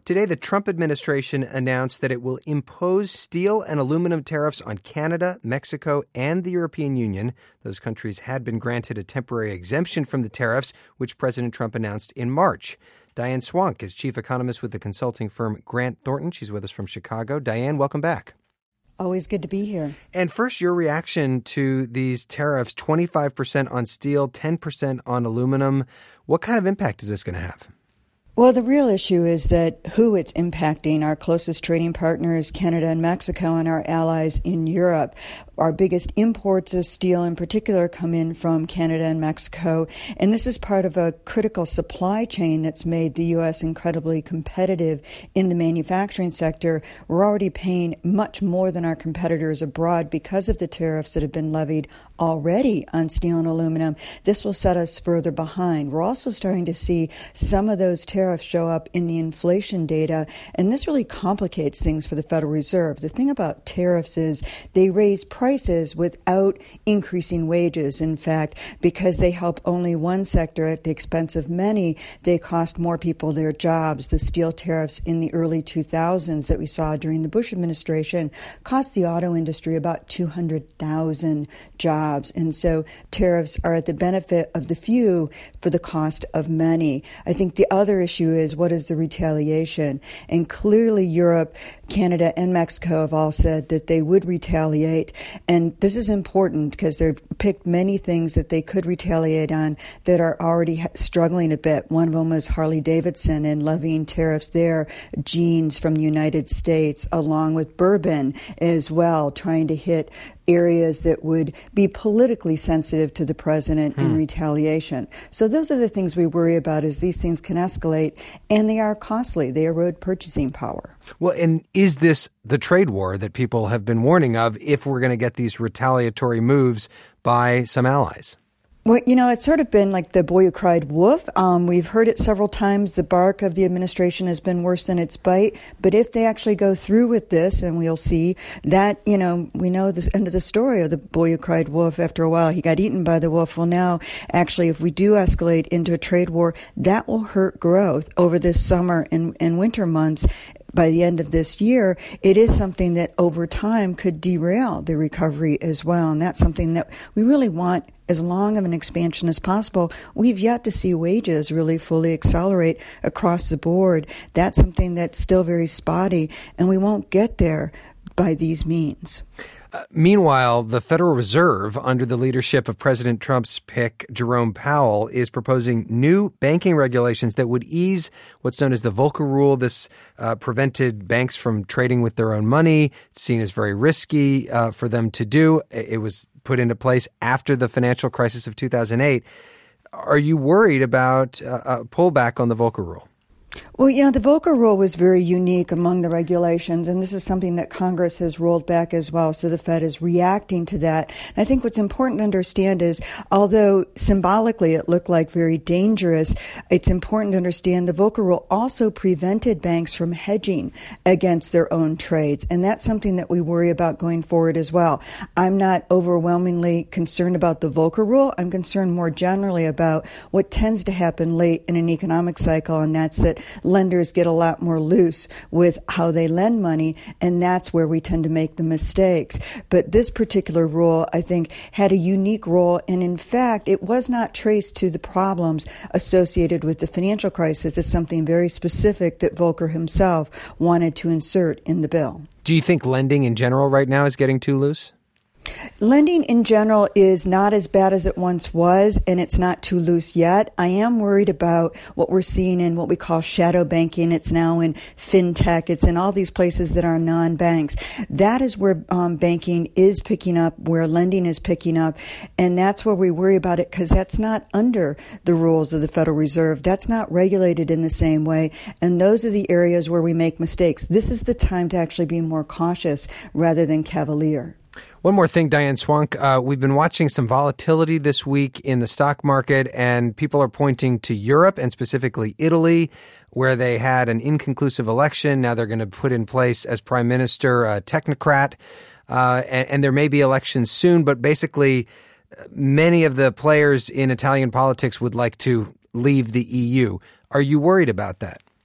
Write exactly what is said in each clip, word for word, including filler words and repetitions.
Today, the Trump administration announced that it will impose steel and aluminum tariffs on Canada, Mexico, and the European Union. Those countries had been granted a temporary exemption from the tariffs, which President Trump announced in March. Diane Swonk is chief economist with the consulting firm Grant Thornton. She's with us from Chicago. Diane, welcome back. Always good to be here. And first, your reaction to these tariffs, twenty-five percent on steel, ten percent on aluminum. What kind of impact is this going to have? Well, the real issue is that who it's impacting, our closest trading partners, Canada and Mexico, and our allies in Europe. Our biggest imports of steel in particular come in from Canada and Mexico, and this is part of a critical supply chain that's made the U S incredibly competitive in the manufacturing sector. We're already paying much more than our competitors abroad because of the tariffs that have been levied already on steel and aluminum. This will set us further behind. We're also starting to see some of those tariffs show up in the inflation data, and this really complicates things for the Federal Reserve. The thing about tariffs is they raise prices without increasing wages. In fact, because they help only one sector at the expense of many, they cost more people their jobs. The steel tariffs in the early two thousands that we saw during the Bush administration cost the auto industry about two hundred thousand jobs. And so tariffs are at the benefit of the few for the cost of many. I think the other issue is, what is the retaliation? And clearly Europe, Canada, and Mexico have all said that they would retaliate. And this is important because they've picked many things that they could retaliate on that are already struggling a bit. One of them is Harley Davidson and levying tariffs there, jeans from the United States, along with bourbon as well, trying to hit areas that would be politically sensitive to the president hmm. in retaliation. So those are the things we worry about, is these things can escalate, and they are costly. They erode purchasing power. Well, and is this the trade war that people have been warning of if we're going to get these retaliatory moves by some allies? Well, you know, it's sort of been like the boy who cried wolf. Um, we've heard it several times. The bark of the administration has been worse than its bite. But if they actually go through with this, and we'll see that, you know, we know the end of the story of the boy who cried wolf. After a while, he got eaten by the wolf. Well, now, actually, if we do escalate into a trade war, that will hurt growth over this summer and, and winter months. By the end of this year, it is something that over time could derail the recovery as well. And that's something that we really want as long of an expansion as possible. We've yet to see wages really fully accelerate across the board. That's something that's still very spotty, and we won't get there by these means. Uh, meanwhile, the Federal Reserve, under the leadership of President Trump's pick, Jerome Powell, is proposing new banking regulations that would ease what's known as the Volcker Rule. This uh, prevented banks from trading with their own money. It's seen as very risky uh, for them to do. It was put into place after the financial crisis of two thousand eight. Are you worried about uh, a pullback on the Volcker Rule? Well, you know, the Volcker Rule was very unique among the regulations, and this is something that Congress has rolled back as well, so the Fed is reacting to that. And I think what's important to understand is, although symbolically it looked like very dangerous, it's important to understand the Volcker Rule also prevented banks from hedging against their own trades, and that's something that we worry about going forward as well. I'm not overwhelmingly concerned about the Volcker Rule. I'm concerned more generally about what tends to happen late in an economic cycle, and that's that lenders get a lot more loose with how they lend money, and that's where we tend to make the mistakes. But this particular rule, I think, had a unique role, and in fact, it was not traced to the problems associated with the financial crisis. It's something very specific that Volcker himself wanted to insert in the bill. Do you think lending in general right now is getting too loose? Lending in general is not as bad as it once was, and it's not too loose yet. I am worried about what we're seeing in what we call shadow banking. It's now in fintech. It's in all these places that are non-banks. That is where um, banking is picking up, where lending is picking up, and that's where we worry about it, because that's not under the rules of the Federal Reserve. That's not regulated in the same way, and those are the areas where we make mistakes. This is the time to actually be more cautious rather than cavalier. One more thing, Diane Swonk. Uh, we've been watching some volatility this week in the stock market, and people are pointing to Europe and specifically Italy, where they had an inconclusive election. Now they're going to put in place as prime minister a technocrat, uh, and, and there may be elections soon. But basically, many of the players in Italian politics would like to leave the E U. Are you worried about that?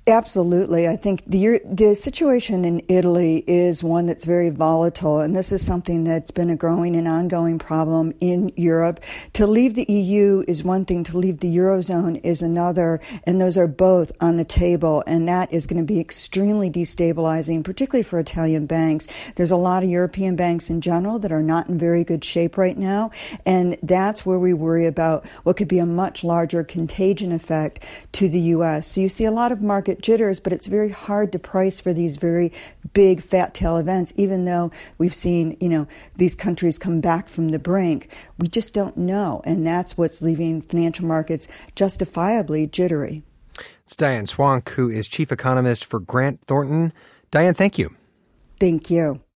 Absolutely. I think the the situation in Italy is one that's very volatile, and this is something that's been a growing and ongoing problem in Europe. To leave the E U is one thing, to leave the Eurozone is another, and those are both on the table, and that is going to be extremely destabilizing, particularly for Italian banks. There's a lot of European banks in general that are not in very good shape right now, and that's where we worry about what could be a much larger contagion effect to the U S. So you see a lot of market jitters, but it's very hard to price for these very big fat tail events, even though we've seen, you know, these countries come back from the brink. We just don't know. And that's what's leaving financial markets justifiably jittery. It's Diane Swonk, who is chief economist for Grant Thornton. Diane, thank you. Thank you.